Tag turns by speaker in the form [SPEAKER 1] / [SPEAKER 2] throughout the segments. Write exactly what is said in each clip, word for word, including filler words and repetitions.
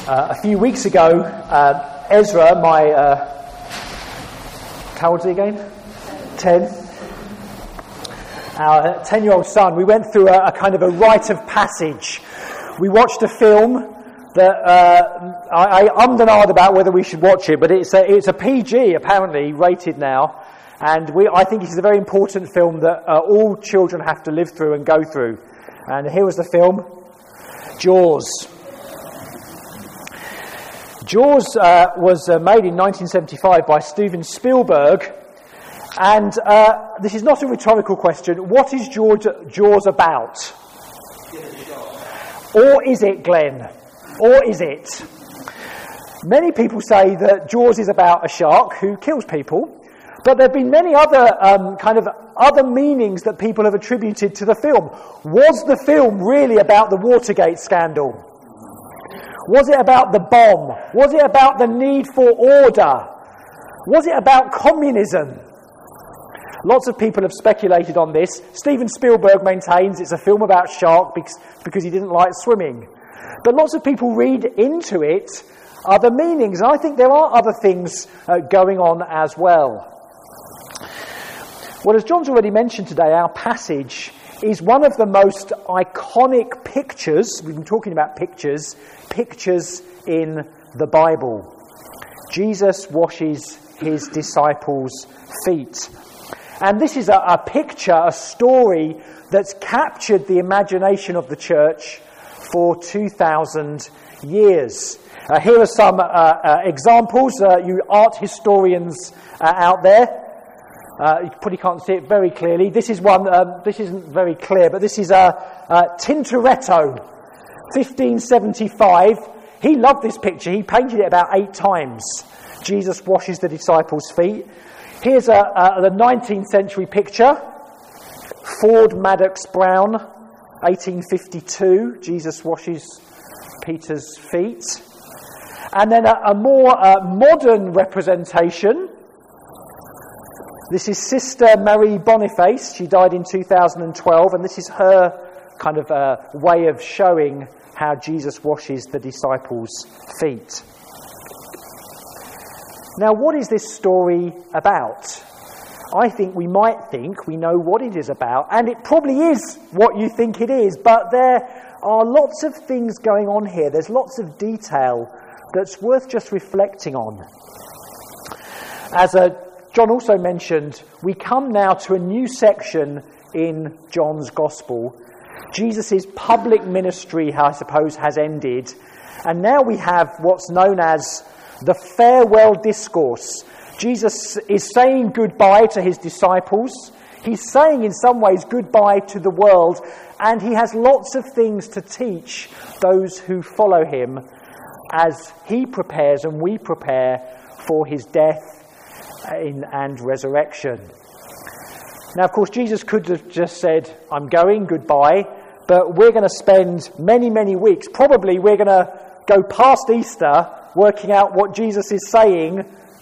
[SPEAKER 1] Uh, a few weeks ago, uh, Ezra, my, uh, how old is he again? Ten. Our ten-year-old son, we went through a, a kind of a rite of passage. We watched a film that uh, I, I ummed and ahed about whether we should watch it, but it's a, it's a P G, apparently, rated now. And we, I think it's a very important film that uh, all children have to live through and go through. And here was the film, Jaws. Jaws uh, was uh, made in nineteen seventy-five by Steven Spielberg, and uh, this is not a rhetorical question. What is Jaws, Jaws about? Or is it, Glenn? Or is it? Many people say that Jaws is about a shark who kills people, but there have been many other um, kind of other meanings that people have attributed to the film. Was the film really about the Watergate scandal? Was it about the bomb? Was it about the need for order? Was it about communism? Lots of people have speculated on this. Steven Spielberg maintains it's a film about shark because, because he didn't like swimming. But lots of people read into it other meanings, and I think there are other things uh, going on as well. Well, as John's already mentioned today, our passage is one of the most iconic pictures, we've been talking about pictures, pictures in the Bible. Jesus washes his disciples' feet. And this is a, a picture, a story that's captured the imagination of the church for two thousand years. Uh, here are some uh, uh, examples, uh, you art historians uh, out there. Uh, you probably can't see it very clearly. This is one, um, this isn't very clear, but this is uh, uh, Tintoretto, fifteen seventy-five. He loved this picture. He painted it about eight times. Jesus washes the disciples' feet. Here's a, a, the nineteenth century picture. Ford Madox Brown, eighteen fifty-two. Jesus washes Peter's feet. And then a, a more uh, modern representation. This is Sister Marie Boniface. She died in two thousand twelve, and this is her kind of uh, way of showing how Jesus washes the disciples' feet. Now, what is this story about? I think we might think we know what it is about, and it probably is what you think it is, but there are lots of things going on here. There's lots of detail that's worth just reflecting on. As a John also mentioned, we come now to a new section in John's Gospel. Jesus' public ministry, I suppose, has ended. And now we have what's known as the farewell discourse. Jesus is saying goodbye to his disciples. He's saying in some ways goodbye to the world. And he has lots of things to teach those who follow him as he prepares and we prepare for his death In, and resurrection. Now, of course, Jesus could have just said, I'm going, goodbye, but we're going to spend many, many weeks, probably we're going to go past Easter, working out what Jesus is saying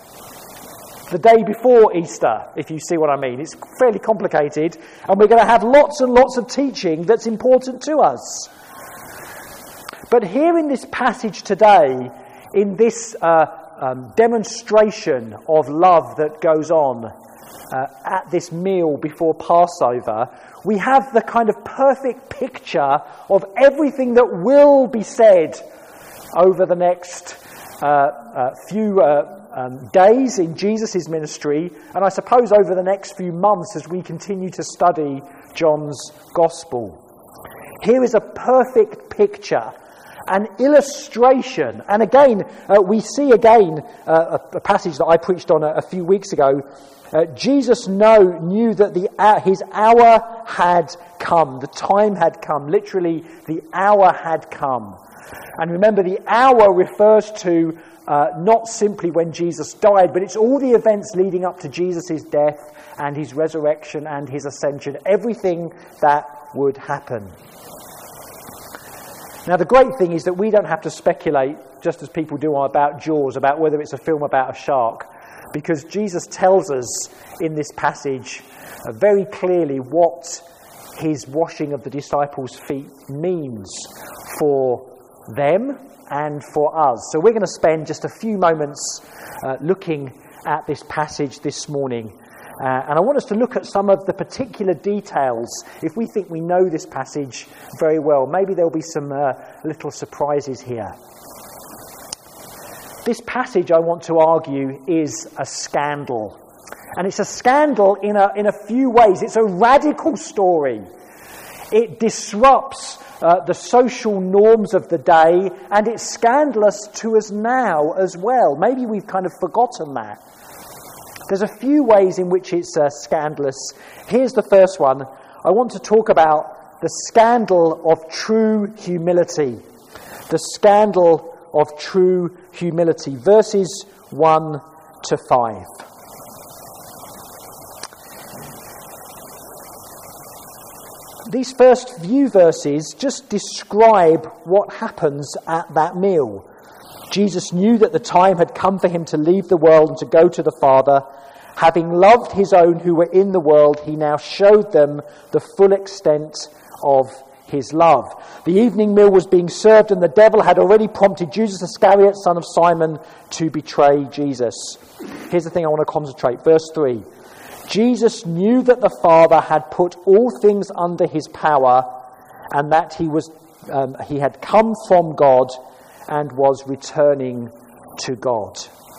[SPEAKER 1] the day before Easter, if you see what I mean. It's fairly complicated, and we're going to have lots and lots of teaching that's important to us. But here in this passage today, in this uh, Um, demonstration of love that goes on uh, at this meal before Passover, we have the kind of perfect picture of everything that will be said over the next uh, uh, few uh, um, days in Jesus' ministry, and I suppose over the next few months as we continue to study John's Gospel. Here is a perfect picture, an illustration. And again, uh, we see again uh, a, a passage that I preached on a, a few weeks ago. Uh, Jesus know, knew that the uh, his hour had come. The time had come. Literally, the hour had come. And remember, the hour refers to uh, not simply when Jesus died, but it's all the events leading up to Jesus' death and his resurrection and his ascension. Everything that would happen. Now, the great thing is that we don't have to speculate, just as people do about Jaws, about whether it's a film about a shark, because Jesus tells us in this passage uh, very clearly what his washing of the disciples' feet means for them and for us. So we're going to spend just a few moments uh, looking at this passage this morning. Uh, and I want us to look at some of the particular details. If we think we know this passage very well, maybe there'll be some uh, little surprises here. This passage, I want to argue, is a scandal. And it's a scandal in a, in a few ways. It's a radical story. It disrupts uh, the social norms of the day, and it's scandalous to us now as well. Maybe we've kind of forgotten that. There's a few ways in which it's uh, scandalous. Here's the first one. I want to talk about the scandal of true humility. The scandal of true humility. Verses one to five. These first few verses just describe what happens at that meal. Jesus knew that the time had come for him to leave the world and to go to the Father. Having loved his own who were in the world, he now showed them the full extent of his love. The evening meal was being served, and the devil had already prompted Judas Iscariot, son of Simon, to betray Jesus. Here's the thing I want to concentrate. Verse three. Jesus knew that the Father had put all things under his power, and that he was um, he had come from God and was returning to God.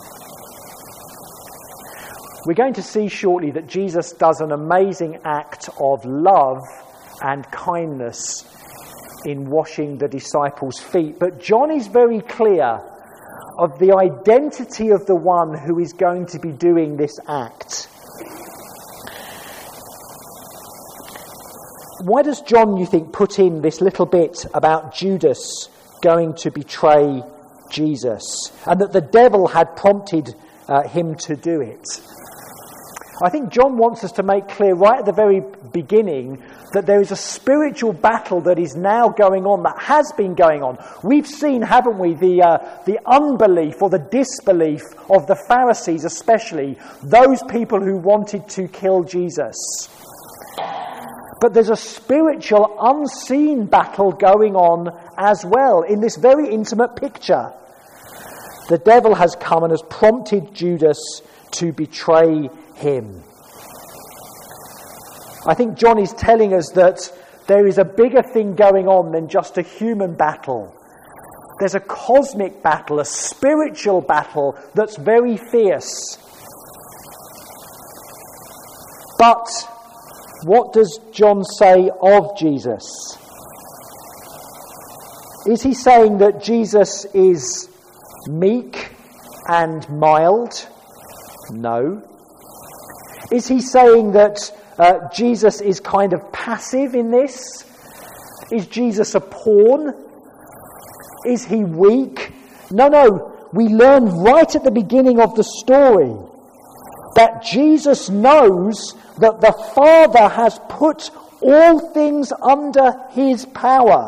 [SPEAKER 1] We're going to see shortly that Jesus does an amazing act of love and kindness in washing the disciples' feet. But John is very clear of the identity of the one who is going to be doing this act. Why does John, you think, put in this little bit about Judas going to betray Jesus, and that the devil had prompted uh, him to do it? I think John wants us to make clear right at the very beginning that there is a spiritual battle that is now going on, that has been going on. We've seen, haven't we, the uh, the unbelief or the disbelief of the Pharisees, especially those people who wanted to kill Jesus. But there's a spiritual, unseen battle going on as well in this very intimate picture. The devil has come and has prompted Judas to betray him. I think John is telling us that there is a bigger thing going on than just a human battle. There's a cosmic battle, a spiritual battle that's very fierce. But what does John say of Jesus? Is he saying that Jesus is meek and mild? No. Is he saying that uh, Jesus is kind of passive in this? Is Jesus a pawn? Is he weak? No, no. We learn right at the beginning of the story that Jesus knows that the Father has put all things under his power.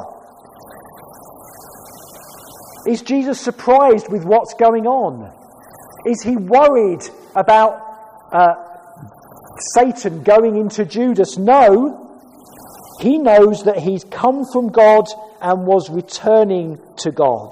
[SPEAKER 1] Is Jesus surprised with what's going on? Is he worried about uh, Satan going into Judas? No. He knows that he's come from God and was returning to God.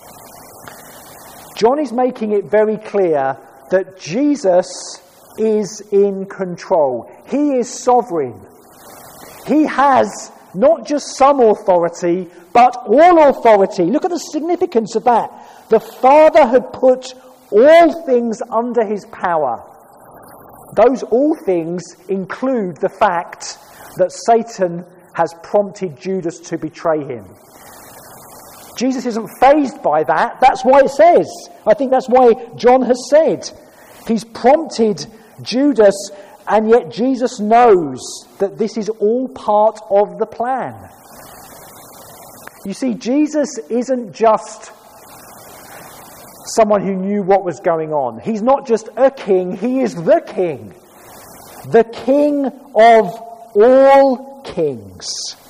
[SPEAKER 1] John is making it very clear that Jesus is in control. He is sovereign. He has not just some authority, but all authority. Look at the significance of that. The Father had put all things under his power. Those all things include the fact that Satan has prompted Judas to betray him. Jesus isn't fazed by that. That's why it says. I think that's why John has said. He's prompted Judas, and yet Jesus knows that this is all part of the plan. You see, Jesus isn't just someone who knew what was going on. He's not just a king, he is the king. The king of all kings.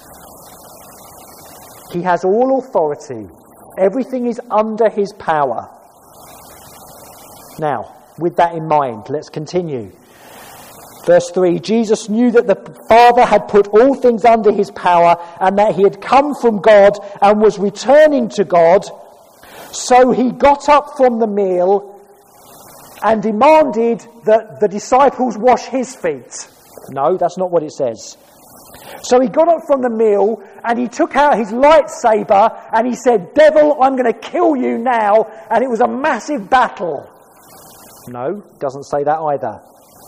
[SPEAKER 1] He has all authority. Everything is under his power. Now, with that in mind, let's continue. Verse three, Jesus knew that the Father had put all things under his power and that he had come from God and was returning to God. So he got up from the meal and demanded that the disciples wash his feet. No, that's not what it says. So he got up from the meal and he took out his lightsaber and he said, "Devil, I'm going to kill you now." And it was a massive battle. No, doesn't say that either.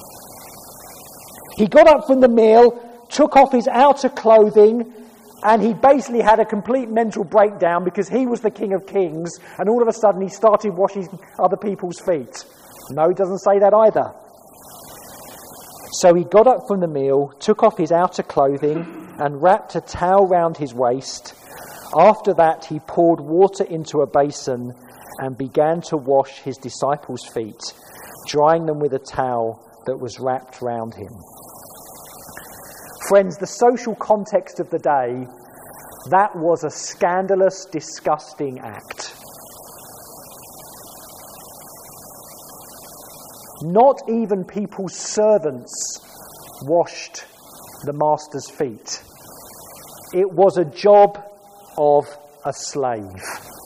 [SPEAKER 1] He got up from the meal, took off his outer clothing, and he basically had a complete mental breakdown because he was the King of Kings, and all of a sudden he started washing other people's feet. No, it doesn't say that either. So he got up from the meal, took off his outer clothing, and wrapped a towel round his waist. After that, he poured water into a basin and began to wash his disciples' feet, drying them with a towel that was wrapped round him. Friends, the social context of the day, that was a scandalous, disgusting act. Not even people's servants washed the master's feet. It was a job of a slave.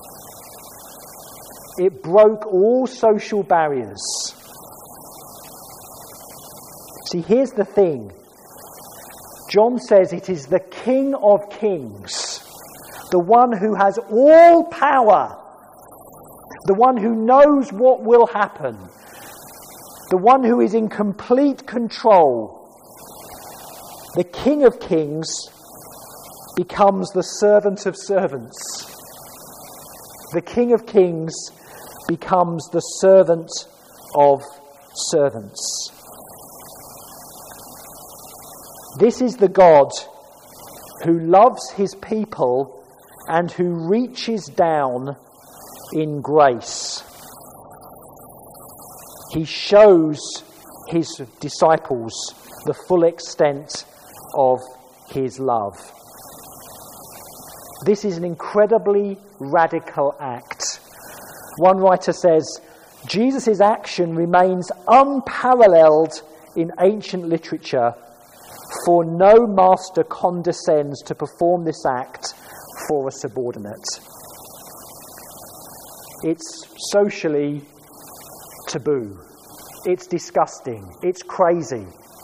[SPEAKER 1] It broke all social barriers. See, here's the thing. John says it is the King of Kings, the one who has all power, the one who knows what will happen, the one who is in complete control. The King of Kings becomes the servant of servants. The King of Kings becomes the servant of servants. This is the God who loves his people and who reaches down in grace. He shows his disciples the full extent of his love. This is an incredibly radical act. One writer says, Jesus' action remains unparalleled in ancient literature, for no master condescends to perform this act for a subordinate. It's socially taboo. It's disgusting. It's crazy.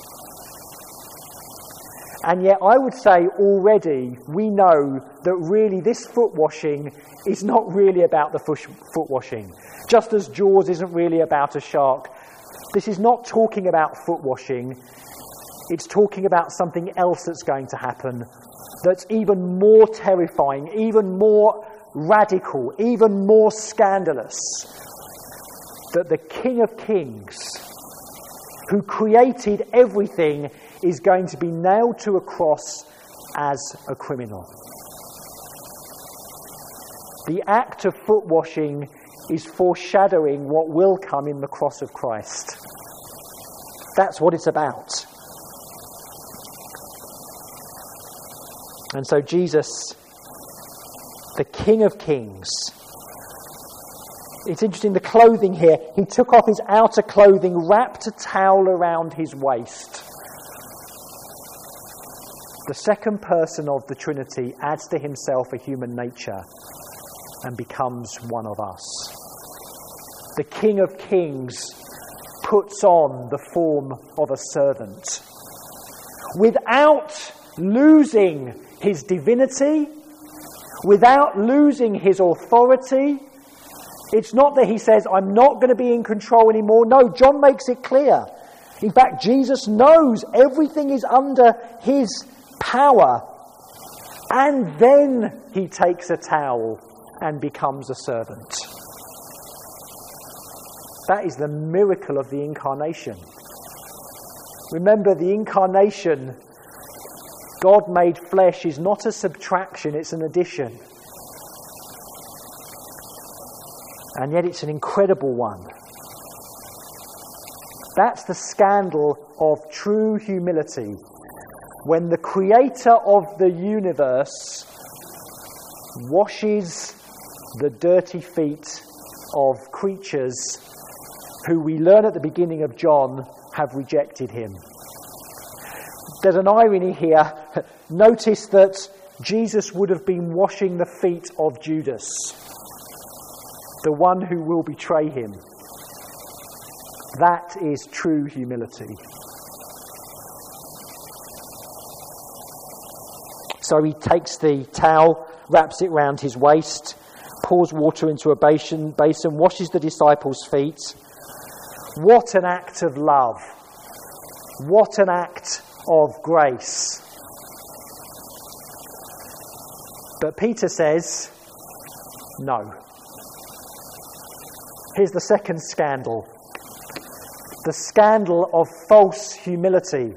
[SPEAKER 1] And yet I would say already we know that really this foot washing is not really about the foot washing. Just as Jaws isn't really about a shark. This is not talking about foot washing. It's talking about something else that's going to happen that's even more terrifying, even more radical, even more scandalous. That the King of Kings, who created everything, is going to be nailed to a cross as a criminal. The act of foot washing is foreshadowing what will come in the cross of Christ. That's what it's about. And so Jesus, the King of Kings, it's interesting, the clothing here, he took off his outer clothing, wrapped a towel around his waist. The second person of the Trinity adds to himself a human nature and becomes one of us. The King of Kings puts on the form of a servant without losing his divinity, without losing his authority. It's not that he says, I'm not going to be in control anymore. No, John makes it clear. In fact, Jesus knows everything is under his power. And then he takes a towel and becomes a servant. That is the miracle of the incarnation. Remember, the incarnation, God made flesh, is not a subtraction, it's an addition. And yet it's an incredible one. That's the scandal of true humility. When the creator of the universe washes the dirty feet of creatures who we learn at the beginning of John have rejected him. There's an irony here. Notice that Jesus would have been washing the feet of Judas, the one who will betray him. That is true humility. So he takes the towel, wraps it round his waist, pours water into a basin, basin, washes the disciples' feet. What an act of love. What an act of grace. But Peter says, no. Here's the second scandal. The scandal of false humility.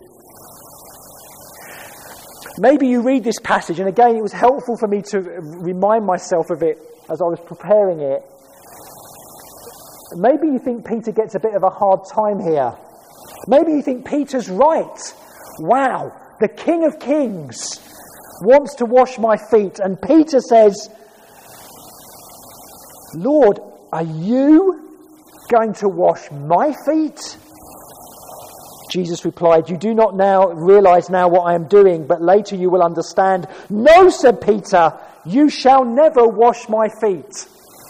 [SPEAKER 1] Maybe you read this passage, and again, it was helpful for me to remind myself of it as I was preparing it. Maybe you think Peter gets a bit of a hard time here. Maybe you think Peter's right. Wow, the King of Kings wants to wash my feet. And Peter says, Lord, are you going to wash my feet? Jesus replied, you do not now realize now what I am doing, but later you will understand. No, said Peter, you shall never wash my feet.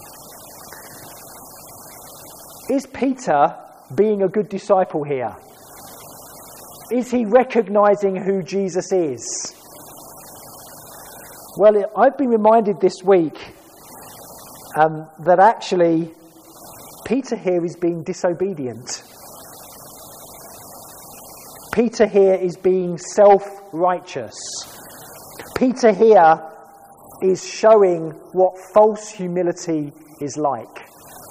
[SPEAKER 1] Is Peter being a good disciple here? Is he recognizing who Jesus is? Well, I've been reminded this week um, that actually Peter here is being disobedient. Peter here is being self-righteous. Peter here is showing what false humility is like.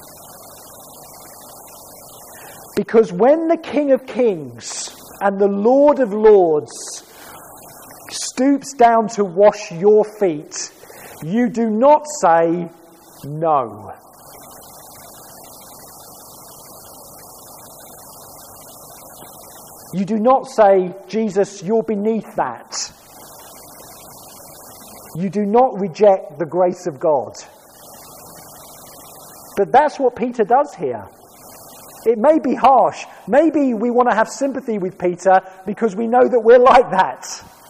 [SPEAKER 1] Because when the King of Kings and the Lord of Lords stoops down to wash your feet, you do not say no. You do not say, Jesus, you're beneath that. You do not reject the grace of God. But that's what Peter does here. It may be harsh. Maybe we want to have sympathy with Peter because we know that we're like that.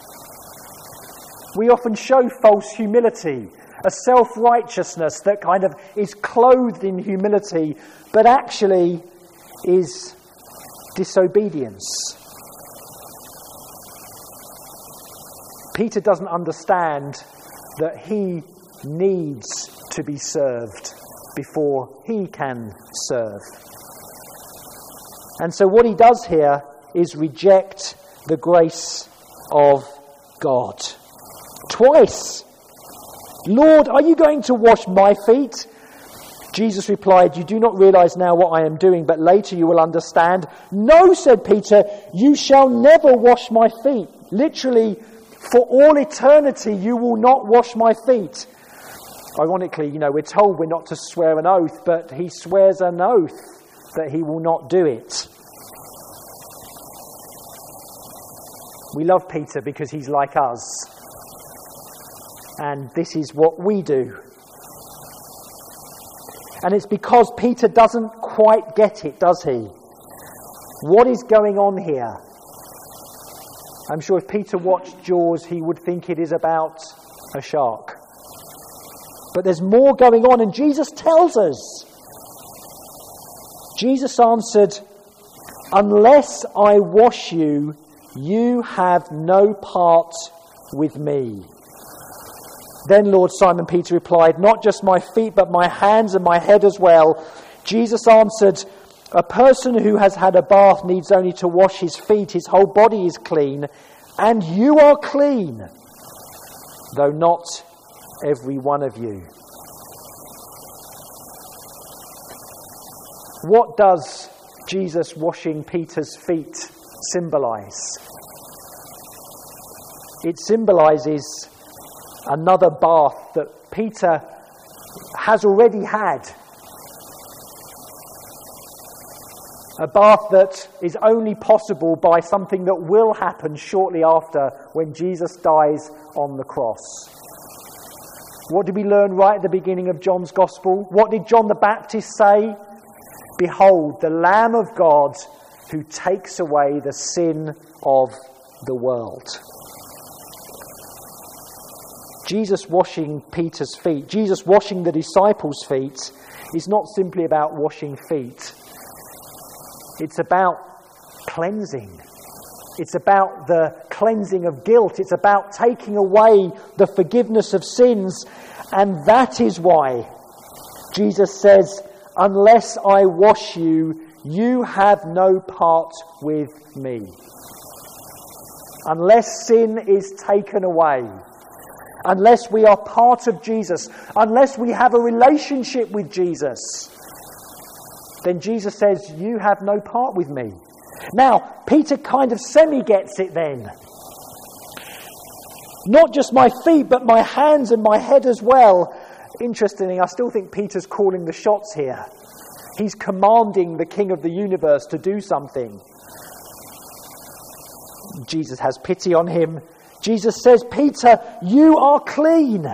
[SPEAKER 1] We often show false humility, a self-righteousness that kind of is clothed in humility, but actually is disobedience. Peter doesn't understand that he needs to be served before he can serve. And so what he does here is reject the grace of God. Twice. Lord, are you going to wash my feet? Jesus replied, you do not realize now what I am doing, but later you will understand. No, said Peter, you shall never wash my feet. Literally, for all eternity you will not wash my feet. Ironically, you know, we're told we're not to swear an oath, but he swears an oath that he will not do it. We love Peter because he's like us. And this is what we do. And it's because Peter doesn't quite get it, does he? What is going on here? I'm sure if Peter watched Jaws, he would think it is about a shark. But there's more going on, and Jesus tells us. Jesus answered, unless I wash you, you have no part with me. Then Lord Simon Peter replied, not just my feet, but my hands and my head as well. Jesus answered, a person who has had a bath needs only to wash his feet. His whole body is clean, and you are clean, though not every one of you. What does Jesus washing Peter's feet symbolize? It symbolizes another bath that Peter has already had. A bath that is only possible by something that will happen shortly after when Jesus dies on the cross. What did we learn right at the beginning of John's Gospel? What did John the Baptist say? Behold, the Lamb of God who takes away the sin of the world. Jesus washing Peter's feet, Jesus washing the disciples' feet, is not simply about washing feet. It's about cleansing. It's about the cleansing of guilt. It's about taking away the forgiveness of sins. And that is why Jesus says, unless I wash you, you have no part with me. Unless sin is taken away, unless we are part of Jesus, unless we have a relationship with Jesus, then Jesus says, you have no part with me. Now, Peter kind of semi-gets it then. Not just my feet, but my hands and my head as well. Interestingly, I still think Peter's calling the shots here. He's commanding the King of the universe to do something. Jesus has pity on him. Jesus says, Peter, you are clean.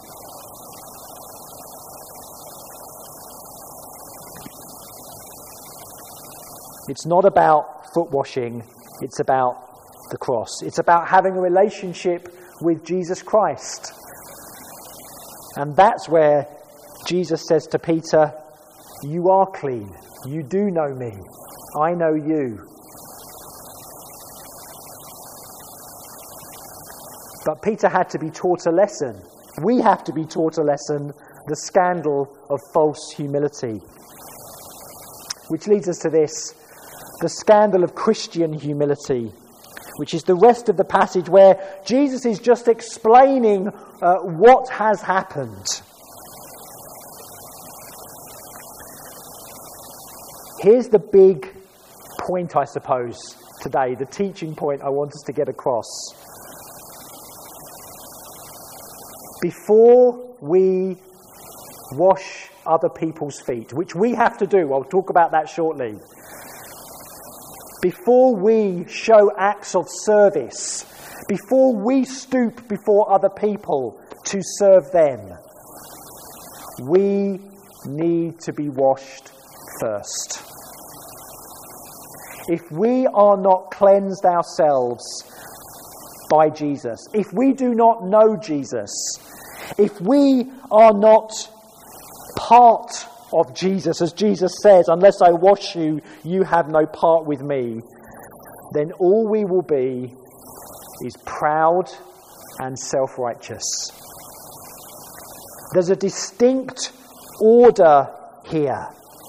[SPEAKER 1] It's not about foot washing, it's about the cross. It's about having a relationship with Jesus Christ. And that's where Jesus says to Peter, you are clean. You do know me. I know you. But Peter had to be taught a lesson. We have to be taught a lesson, the scandal of false humility. Which leads us to this, the scandal of Christian humility, which is the rest of the passage where Jesus is just explaining uh, what has happened. Here's the big point, I suppose, today, the teaching point I want us to get across. Before we wash other people's feet, which we have to do, I'll talk about that shortly. Before we show acts of service, before we stoop before other people to serve them, we need to be washed first. If we are not cleansed ourselves by Jesus, if we do not know Jesus, if we are not part of Jesus, as Jesus says, unless I wash you, you have no part with me, then all we will be is proud and self-righteous. There's a distinct order here.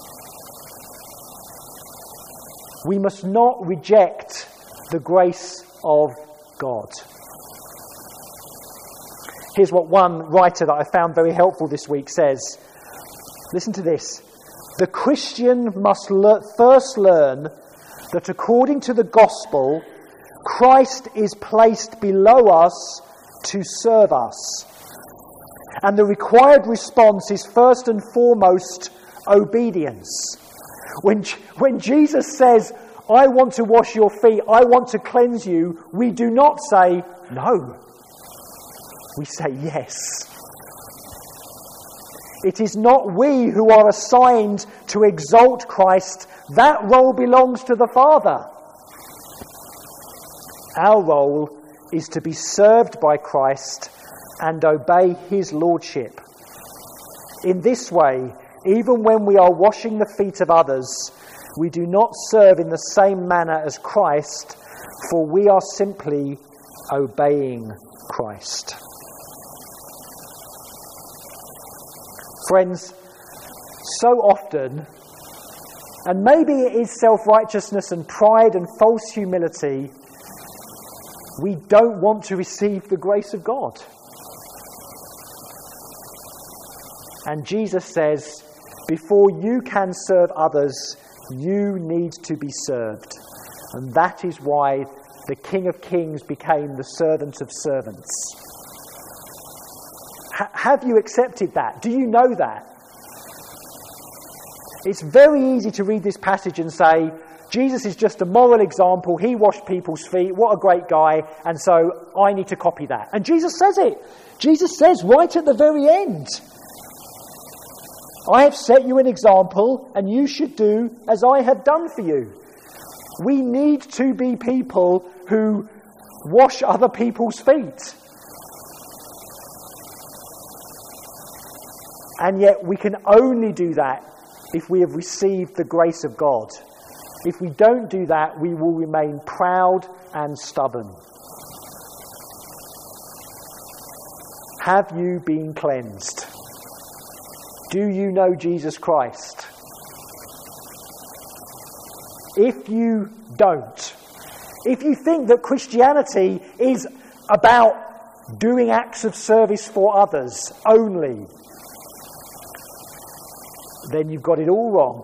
[SPEAKER 1] We must not reject the grace of God. Here's what one writer that I found very helpful this week says. Listen to this. The Christian must le- first learn that according to the gospel, Christ is placed below us to serve us. And the required response is first and foremost obedience. When, when Jesus says, I want to wash your feet, I want to cleanse you, we do not say, no. We say yes. It is not we who are assigned to exalt Christ. That role belongs to the Father. Our role is to be served by Christ and obey his lordship. In this way, even when we are washing the feet of others, we do not serve in the same manner as Christ, for we are simply obeying Christ. Friends, so often, and maybe it is self-righteousness and pride and false humility, we don't want to receive the grace of God. And Jesus says, before you can serve others, you need to be served. And that is why the King of Kings became the servant of servants. H- have you accepted that? Do you know that? It's very easy to read this passage and say, Jesus is just a moral example. He washed people's feet. What a great guy. And so I need to copy that. And Jesus says it. Jesus says right at the very end, I have set you an example, and you should do as I have done for you. We need to be people who wash other people's feet. And yet we can only do that if we have received the grace of God. If we don't do that, we will remain proud and stubborn. Have you been cleansed? Do you know Jesus Christ? If you don't, if you think that Christianity is about doing acts of service for others only, then you've got it all wrong.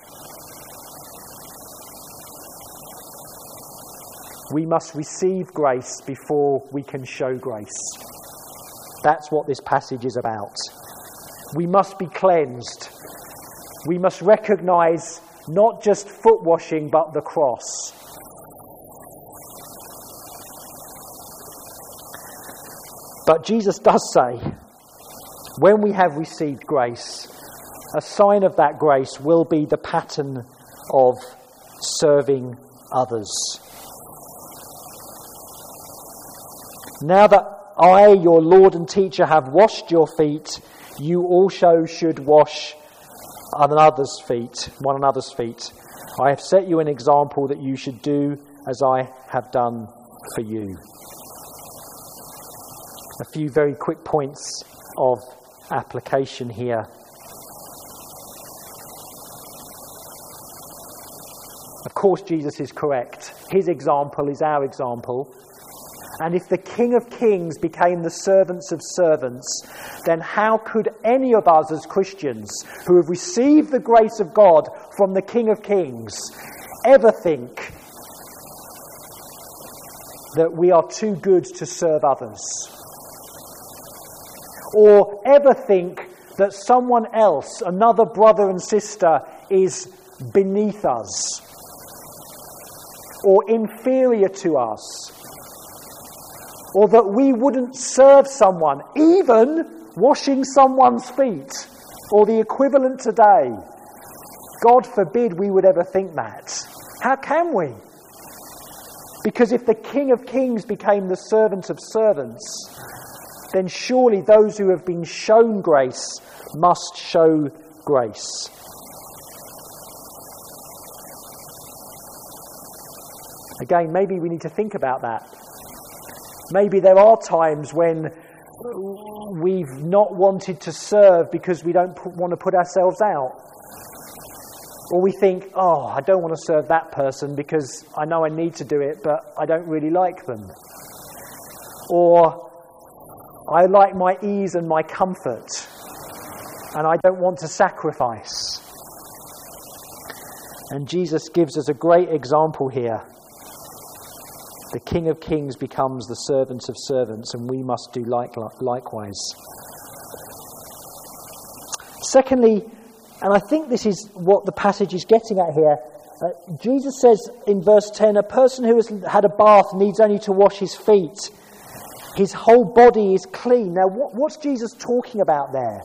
[SPEAKER 1] We must receive grace before we can show grace. That's what this passage is about. We must be cleansed. We must recognise not just foot washing, but the cross. But Jesus does say, when we have received grace, a sign of that grace will be the pattern of serving others. Now that I, your Lord and teacher, have washed your feet, you also should wash another's feet, one another's feet. I have set you an example that you should do as I have done for you. A few very quick points of application here. Of course, Jesus is correct. His example is our example. And if the King of Kings became the servants of servants, then how could any of us as Christians who have received the grace of God from the King of Kings ever think that we are too good to serve others? Or ever think that someone else, another brother and sister, is beneath us or inferior to us? Or that we wouldn't serve someone, even washing someone's feet, or the equivalent today. God forbid we would ever think that. How can we? Because if the King of Kings became the servant of servants, then surely those who have been shown grace must show grace. Again, maybe we need to think about that. Maybe there are times when we've not wanted to serve because we don't put, want to put ourselves out. Or we think, oh, I don't want to serve that person because I know I need to do it, but I don't really like them. Or I like my ease and my comfort, and I don't want to sacrifice. And Jesus gives us a great example here. The King of Kings becomes the servant of servants, and we must do like, likewise. Secondly, and I think this is what the passage is getting at here, uh, Jesus says in verse ten, a person who has had a bath needs only to wash his feet. His whole body is clean. Now, what, what's Jesus talking about there?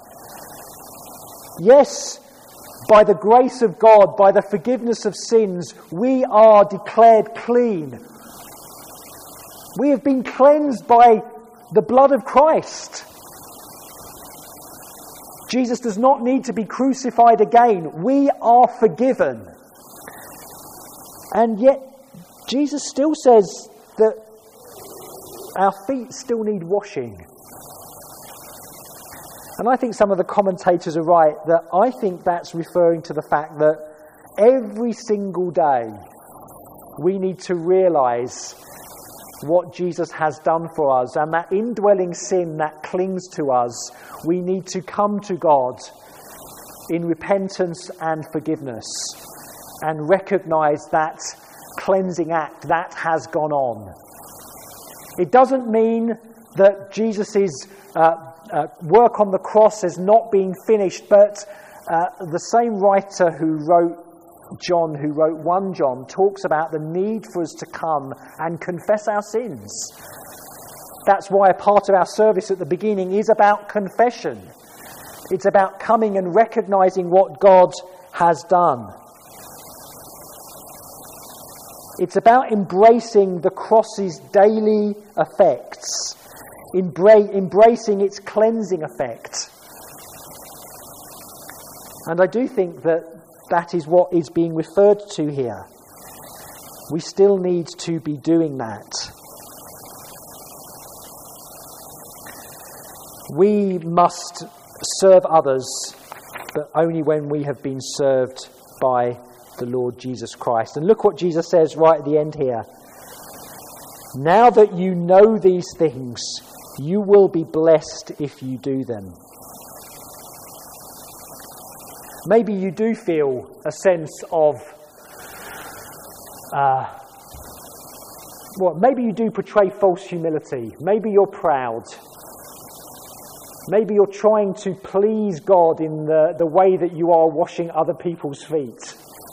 [SPEAKER 1] Yes, by the grace of God, by the forgiveness of sins, we are declared clean. We have been cleansed by the blood of Christ. Jesus does not need to be crucified again. We are forgiven. And yet, Jesus still says that our feet still need washing. And I think some of the commentators are right, that I think that's referring to the fact that every single day we need to realise what Jesus has done for us, and that indwelling sin that clings to us, we need to come to God in repentance and forgiveness and recognise that cleansing act that has gone on. It doesn't mean that Jesus' uh, uh, work on the cross has not been finished, but uh, the same writer who wrote John, who wrote First John, talks about the need for us to come and confess our sins. That's why a part of our service at the beginning is about confession. It's about coming and recognising what God has done. It's about embracing the cross's daily effects, embra- embracing its cleansing effect. And I do think that that is what is being referred to here. We still need to be doing that. We must serve others, but only when we have been served by the Lord Jesus Christ. And look what Jesus says right at the end here. Now that you know these things, you will be blessed if you do them. Maybe you do feel a sense of, uh, well, maybe you do portray false humility. Maybe you're proud. Maybe you're trying to please God in the, the way that you are washing other people's feet.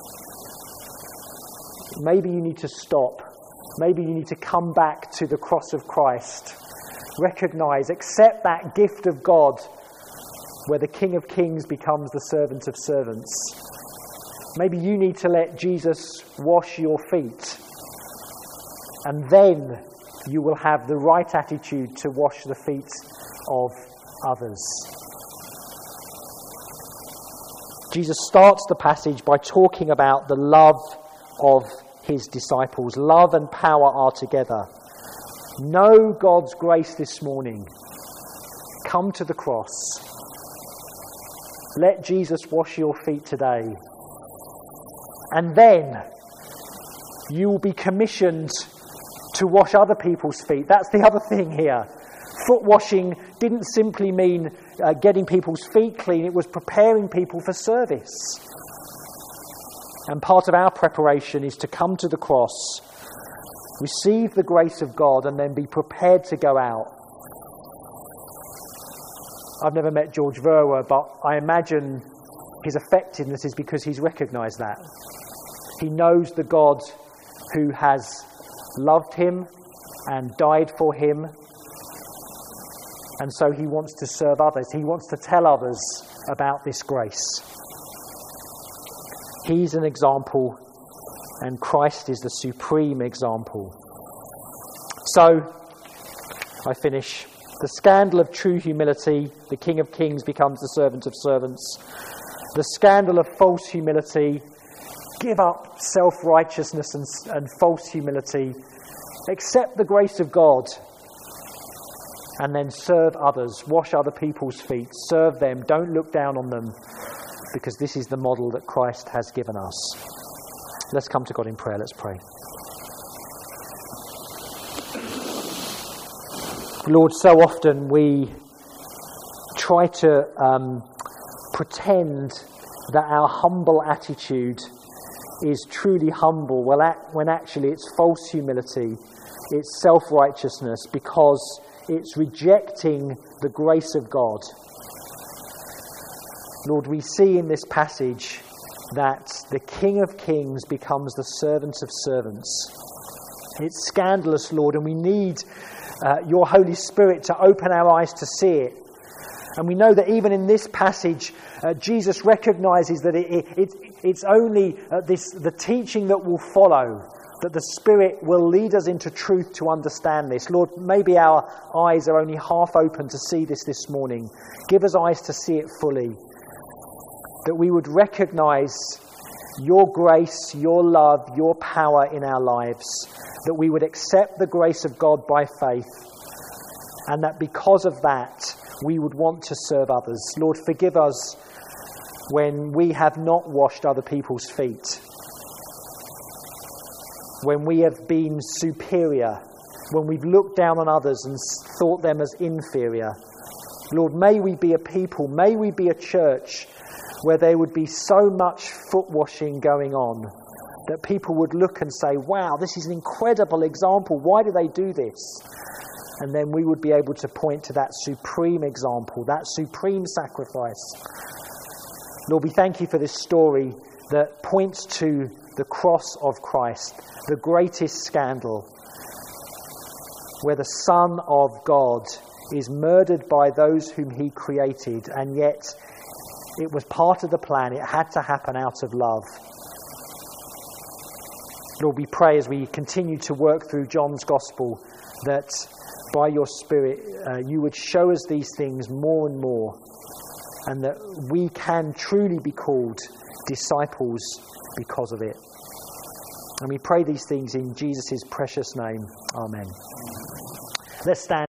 [SPEAKER 1] Maybe you need to stop. Maybe you need to come back to the cross of Christ. Recognize, accept that gift of God where the King of Kings becomes the servant of servants. Maybe you need to let Jesus wash your feet. And then you will have the right attitude to wash the feet of others. Jesus starts the passage by talking about the love of his disciples. Love and power are together. Know God's grace this morning. Come to the cross. Let Jesus wash your feet today. And then you will be commissioned to wash other people's feet. That's the other thing here. Foot washing didn't simply mean uh, getting people's feet clean. It was preparing people for service. And part of our preparation is to come to the cross, receive the grace of God, and then be prepared to go out. I've never met George Verwer, but I imagine his effectiveness is because he's recognised that. He knows the God who has loved him and died for him, and so he wants to serve others. He wants to tell others about this grace. He's an example, and Christ is the supreme example. So, I finish. The scandal of true humility, the King of Kings becomes the servant of servants. The scandal of false humility, give up self-righteousness and, and false humility. Accept the grace of God. And then serve others. Wash other people's feet. Serve them. Don't look down on them. Because this is the model that Christ has given us. Let's come to God in prayer. Let's pray. Lord, so often we try to um, pretend that our humble attitude is truly humble, well, when actually it's false humility, it's self-righteousness, because it's rejecting the grace of God. Lord, we see in this passage that the King of Kings becomes the servant of servants. It's scandalous, Lord, and we need uh, your Holy Spirit to open our eyes to see it. And we know that even in this passage, uh, Jesus recognises that it, it, it, it's only uh, this the teaching that will follow, that the Spirit will lead us into truth to understand this. Lord, maybe our eyes are only half open to see this this morning. Give us eyes to see it fully. That we would recognise your grace, your love, your power in our lives. That we would accept the grace of God by faith. And that because of that, we would want to serve others. Lord, forgive us when we have not washed other people's feet. When we have been superior. When we've looked down on others and thought them as inferior. Lord, may we be a people, may we be a church where there would be so much foot washing going on that people would look and say, wow, this is an incredible example. Why do they do this? And then we would be able to point to that supreme example, that supreme sacrifice. Lord, we thank you for this story that points to the cross of Christ, the greatest scandal, where the Son of God is murdered by those whom he created, and yet it was part of the plan. It had to happen out of love. Lord, we pray as we continue to work through John's Gospel that by your Spirit uh, you would show us these things more and more, and that we can truly be called disciples because of it. And we pray these things in Jesus' precious name. Amen. Let's stand.